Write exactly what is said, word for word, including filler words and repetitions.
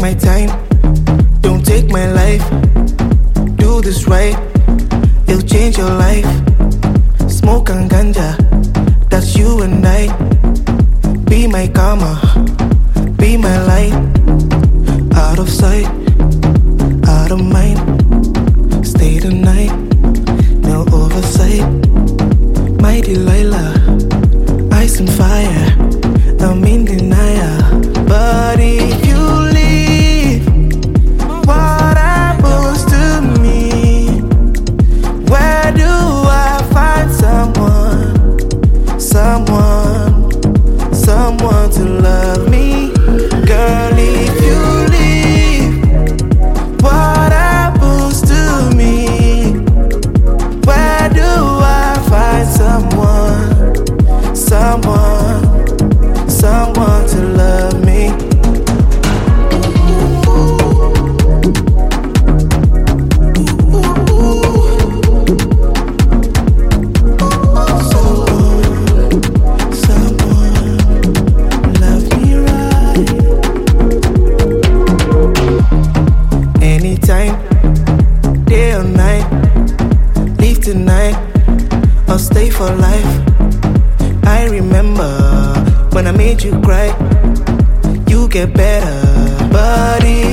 my time, don't take my life. Do this right, it'll change your life. Smoke and ganja, that's you and I. Be my karma, be my light. Out of sight, out of mind. Stay the night, no oversight. My Delilah, ice and fire, I'm in denial. But if you leave, what happens to me? Where do I find someone, someone, someone to love me? Girl, if you leave, what happens to me? Where do I find someone, someone, someone to love me? Anytime, day or night, leave tonight, I'll stay for life. I remember when I made you cry, you get better, buddy.